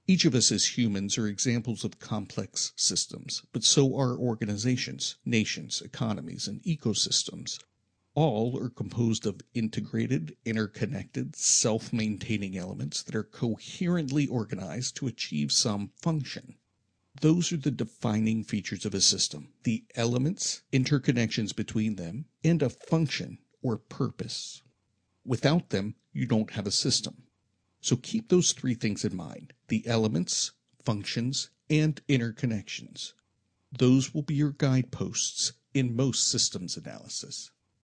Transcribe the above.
Each of us as humans are examples of complex systems, but so are organizations, nations, economies, and ecosystems. All are composed of integrated, interconnected, self maintaining elements that are coherently organized to achieve some function. Those are the defining features of a system: the elements, interconnections between them, and a function or purpose. Without them, you don't have a system. So keep those three things in mind: the elements, functions, and interconnections. Those will be your guideposts in most systems analysis.